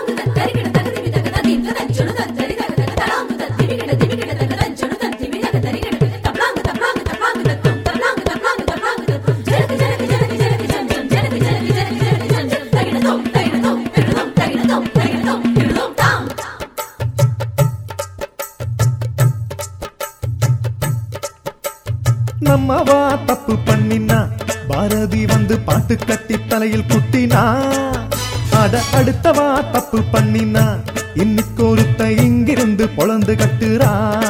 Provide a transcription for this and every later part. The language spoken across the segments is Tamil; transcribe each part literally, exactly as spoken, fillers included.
நம்மவா தப்பு பண்ணினா பாரதி வந்து பாட்டு கட்டி தலையில் குட்டினா அட அடுத்தவா தப்பு பண்ணினா இன்னைக்கு ஒருத்த இங்கிருந்து பொழந்து கட்டுறா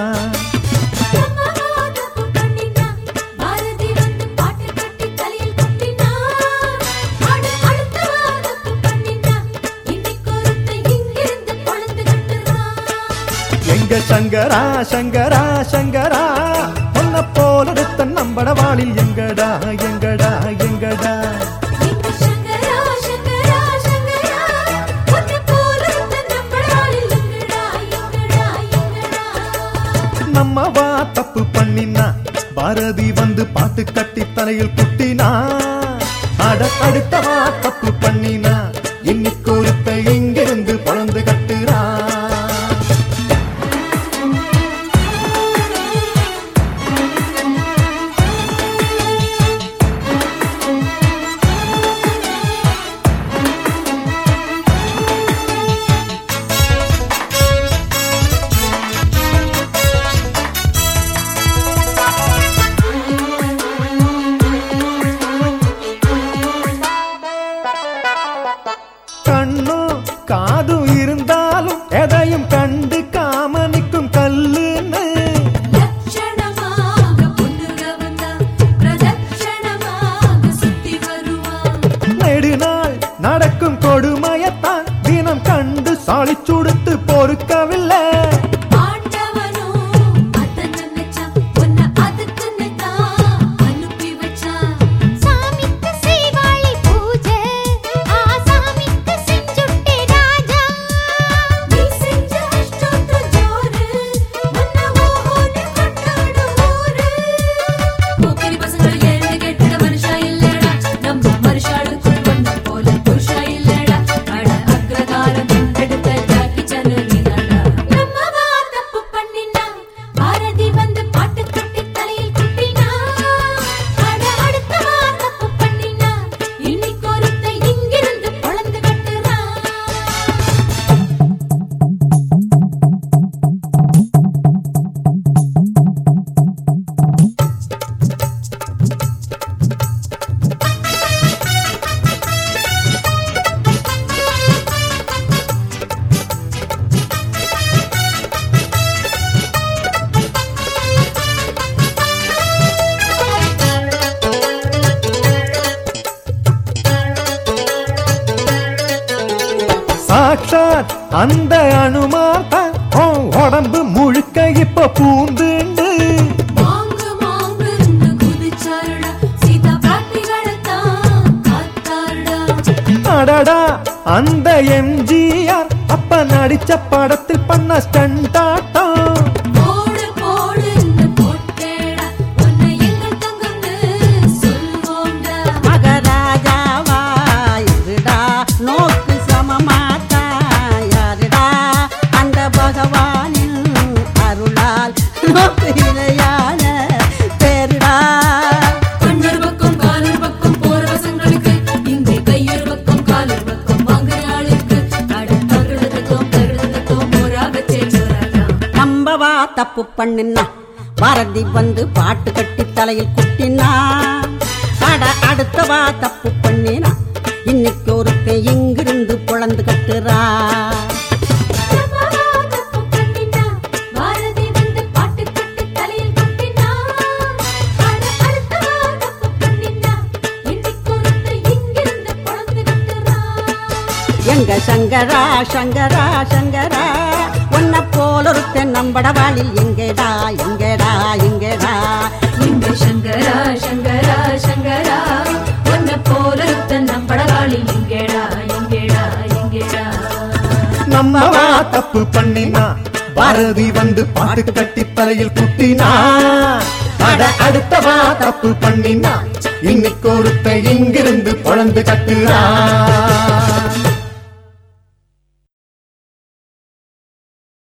எங்க சங்கரா சங்கரா சங்கரா பொன்ன போல எடுத்த நம்பட வாளில் எங்கடா எங்கடா எங்கடா நம்மவா தப்பு பண்ணினா பாரதி வந்து பாட்டு கட்டி தலையில் குட்டினா அட அடுத்தவா தப்பு பண்ணினா இன்னைக்கு ஒருத்த இங்கிருந்து பொழந்து கட்டுறா கண்ணும் காதும் இருந்தாலும் எதையும் கண்டு காமனிக்கும் கல்லுன்னு நெடுநாள் நடக்கும் கொடுமையத்தான் தினம் கண்டு சாலிச்சுடுத்து பொறுக்கவில்லை சாட்சாத் அந்த அனுமார் உடம்பு முழுக்க இப்ப பூந்துண்டு அடடா அந்த எம்ஜிஆர் அப்ப நடிச்ச படத்தில் பண்ண ஸ்டண்டாட்டம் தப்பு பண்ணினா பாரதி வந்து பாட்டு கட்டி தலையில் குட்டினா அட அடுத்தவா தப்பு பண்ணினா இன்னைக்கு ஒருத்த இங்கிருந்து பொழந்து கட்டுறா எங்க சங்கரா சங்கரா சங்கரா உன்ன போல ஒருத்த நம்பட வாளில் எங்கடா எங்கடா எங்கடா எங்க சங்கரா சங்கரா சங்கரா உன்ன போல ஒருத்த நம்பட வாளில் எங்கடா எங்கடா எங்கடா நம்மவா தப்பு பண்ணினா பாரதி வந்து பாட்டு கட்டி தலையில் குட்டினா அட அடுத்தவா தப்பு பண்ணினா இன்னைக்கு ஒருத்த இங்கிருந்து பொழந்து கட்டுறா